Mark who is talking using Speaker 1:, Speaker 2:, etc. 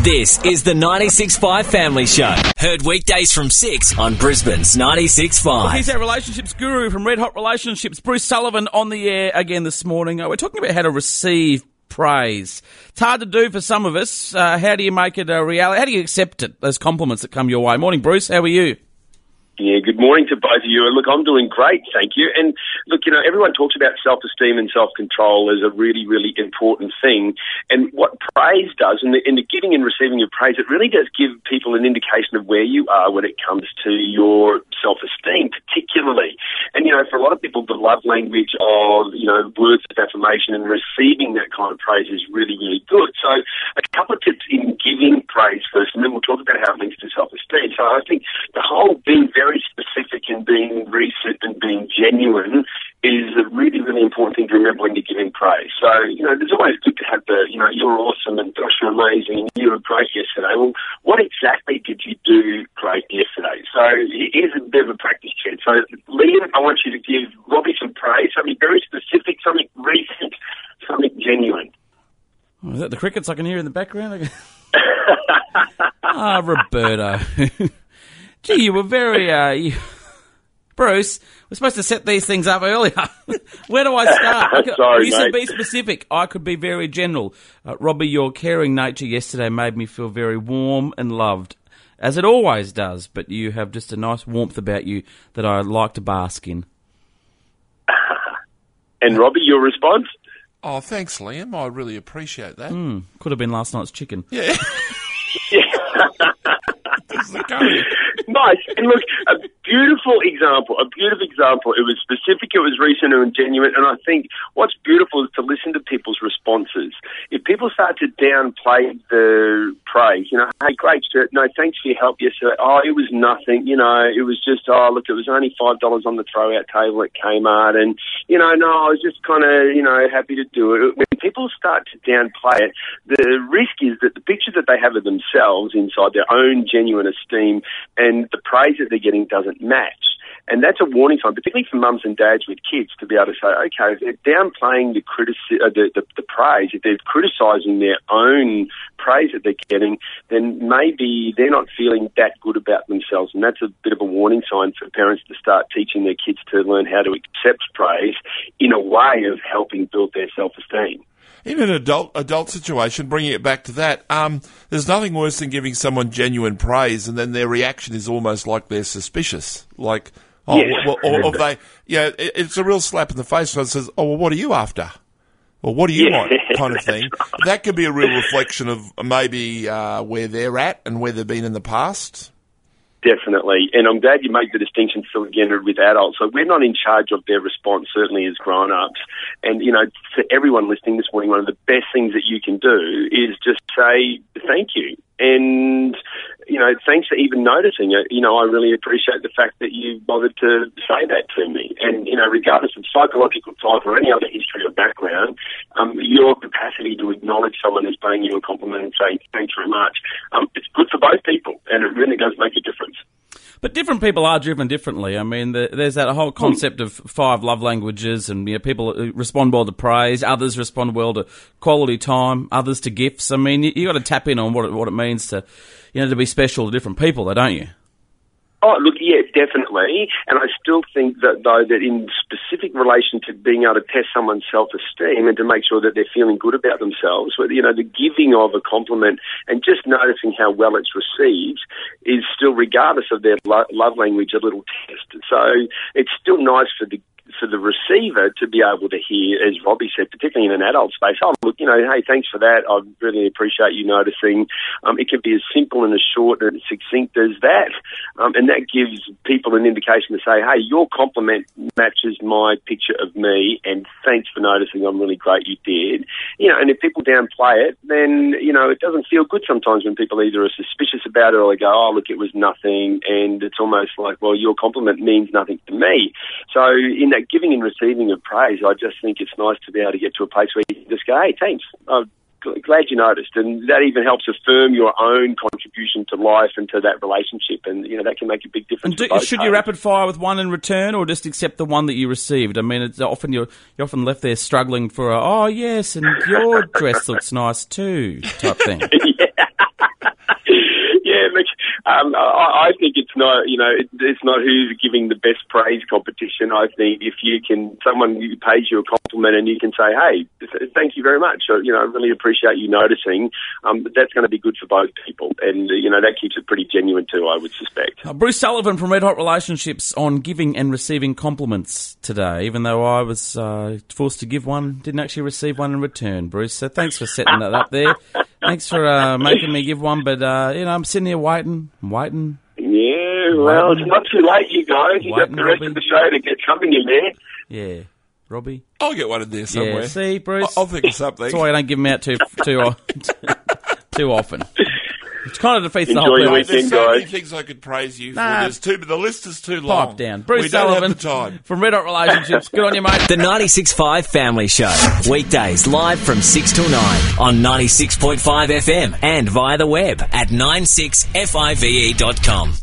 Speaker 1: This is the 96.5 Family Show. Heard weekdays from 6 on Brisbane's 96.5.
Speaker 2: He's our relationships guru from Red Hot Relationships, Bruce Sullivan, on the air again this morning. We're talking about how to receive praise. It's hard to do for some of us. How do you make it a reality? How do you accept it, those compliments that come your way? Morning, Bruce. How are you?
Speaker 3: Yeah, good morning to both of you. And look, I'm doing great, thank you. And look, everyone talks about self-esteem and self-control as a really, really important thing. And what praise does, in the giving and receiving of praise, it really does give people an indication of where you are when it comes to your self-esteem, particularly. And, for a lot of people, the love language of, words of affirmation and receiving that kind of praise is really, really good. So a couple of tips in giving praise first, and then we'll talk about how it links to self-esteem. So I think the whole being very specific and being recent and being genuine is a really, really important thing to remember when you're giving praise. So, there's always good to have you're awesome and gosh, you're amazing and you were great yesterday. Well, what exactly did you do great yesterday? So here's a bit of a practice check. So, Liam, I want you to give Robbie some praise, something very specific, something recent, something genuine.
Speaker 2: Oh, is that the crickets I can hear in the background? Roberto. Gee, you were very... Bruce, we're supposed to set these things up earlier. Where do I start?
Speaker 3: Sorry,
Speaker 2: you
Speaker 3: mate.
Speaker 2: said be specific. I could be very general. Robbie, your caring nature yesterday made me feel very warm and loved, as it always does, but you have just a nice warmth about you that I like to bask in.
Speaker 3: And Robbie, your response?
Speaker 4: Oh, thanks, Liam. I really appreciate that.
Speaker 2: Could have been last night's chicken.
Speaker 4: Yeah.
Speaker 3: Nice. And look, a beautiful example. It was specific, it was recent and genuine, and I think what's beautiful is to listen to people's responses. If people start to downplay the praise, hey, great shirt, no, thanks for your help yesterday, oh, it was nothing, it was just, oh, look, it was only $5 on the throw-out table at Kmart, and, no, I was just kind of, happy to do it. When people start to downplay it, the risk is that the picture that they have of themselves inside their own genuine esteem and the praise that they're getting doesn't match. And that's a warning sign, particularly for mums and dads with kids, to be able to say, okay, if they're downplaying the praise, if they're criticising their own praise that they're getting, then maybe they're not feeling that good about themselves. And that's a bit of a warning sign for parents to start teaching their kids to learn how to accept praise in a way of helping build their self-esteem.
Speaker 4: In an adult situation, bringing it back to that, there's nothing worse than giving someone genuine praise and then their reaction is almost like they're suspicious. Like, it's a real slap in the face. Someone says, oh, well, what are you after? Well, what do you want? Kind of thing. Right. That could be a real reflection of maybe where they're at and where they've been in the past.
Speaker 3: Definitely. And I'm glad you make the distinction still again with adults. So we're not in charge of their response, certainly as grown-ups. And, for everyone listening this morning, one of the best things that you can do is just say thank you. And, thanks for even noticing it. I really appreciate the fact that you bothered to say that to me. And, regardless of psychological type or any other history or background, your capacity to acknowledge someone as paying you a compliment and saying thanks very much, it's good for both people, and it really does make a difference.
Speaker 2: But different people are driven differently. I mean, there's that whole concept of 5 love languages, and people respond well to praise, others respond well to quality time, others to gifts. I mean, you got to tap in on what it means to, to be special to different people, though, don't you?
Speaker 3: Oh, look, yeah, definitely. And I still think that, though, that in specific relation to being able to test someone's self-esteem and to make sure that they're feeling good about themselves, the giving of a compliment and just noticing how well it's received is still, regardless of their love language, a little test. So it's still nice for the receiver to be able to hear, as Robbie said, particularly in an adult space, oh, look, hey, thanks for that. I really appreciate you noticing. It can be as simple and as short and succinct as that. And that gives people an indication to say, hey, your compliment matches my picture of me, and thanks for noticing. I'm really great you did. And if people downplay it, then, it doesn't feel good sometimes when people either are suspicious about it or they go, oh, look, it was nothing. And it's almost like, well, your compliment means nothing to me. So in that giving and receiving of praise, I just think it's nice to be able to get to a place where you can just go, hey, thanks. I'm glad you noticed. And that even helps affirm your own contribution to life and to that relationship. And, that can make a big difference.
Speaker 2: And should you rapid fire with one in return, or just accept the one that you received? I mean, it's often you're often left there struggling for oh, yes, and your dress looks nice too type thing.
Speaker 3: Yeah. I think it's not, it's not who's giving the best praise competition. I think if someone pays you a compliment and you can say, hey, thank you very much, or, I really appreciate you noticing, that's going to be good for both people. And, that keeps it pretty genuine too, I would suspect.
Speaker 2: Bruce Sullivan from Red Hot Relationships on giving and receiving compliments today, even though I was forced to give one, didn't actually receive one in return, Bruce. So thanks for setting that up there. Thanks for making me give one, but, I'm sitting here waiting.
Speaker 3: Yeah, well, it's not too late, you guys. You've got the rest of the show to get something in there.
Speaker 2: Yeah. Robbie?
Speaker 4: I'll get one in there somewhere.
Speaker 2: Yeah, see, Bruce?
Speaker 4: I'll think of something.
Speaker 2: That's why I don't give them out too often. It kind of defeats the
Speaker 3: Enjoy
Speaker 2: whole
Speaker 3: your
Speaker 2: purpose.
Speaker 3: weekend,
Speaker 4: There's so many
Speaker 3: guys.
Speaker 4: things I could praise you
Speaker 2: Nah.
Speaker 4: for. The list is too long.
Speaker 2: Pipe down. Bruce
Speaker 4: we don't
Speaker 2: Sullivan
Speaker 4: have the time.
Speaker 2: from Red Hot Relationships. Good on you, mate.
Speaker 1: The 96.5 Family Show. Weekdays live from 6 till 9 on 96.5 FM and via the web at 96five.com.